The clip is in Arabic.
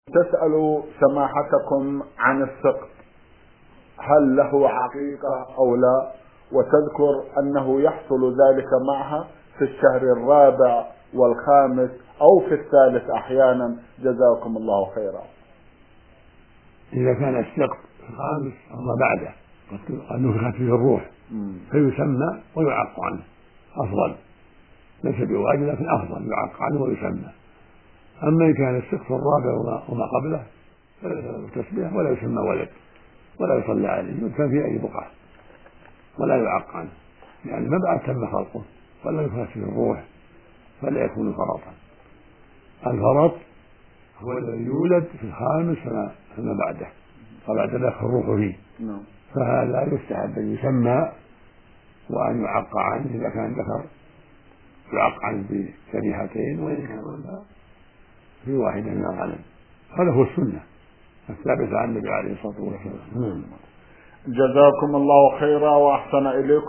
تسأل سماحتكم عن السقط، هل له عقيقة أو لا؟ وتذكر أنه يحصل ذلك معها في الشهر الرابع والخامس أو في الثالث أحيانا. جزاكم الله خيرا. إذا كان السقط في الخامس أو ما بعده قد نفخت فيه الروح فيسمى ويعق عنه أفضل، ليس بواجب لكن أفضل، يعق عنه ويسمى. أما إن كان السقط الرابع وما قبله فليس له تسبيح ولا يسمى ولد ولا يصلى عليه، يدفن في أي بقعة ولا يعق عنه، يعني ما بعد تم خلقه ولا يفرش في الروح فلا يكون فرطا. الفرط هو الذي يولد في الخامس فما بعده فبعد ذلك الروح فيه، فهذا يستحب أن يسمى وأن يعق عنه إذا كان ذكر يعق عنه بشريحتين، وإن كان أنثى في واحدة من الغنم. هذا هو السنة الثابتة عن النبي عليه الصلاة والسلام. جزاكم الله خيرا وأحسن إليكم.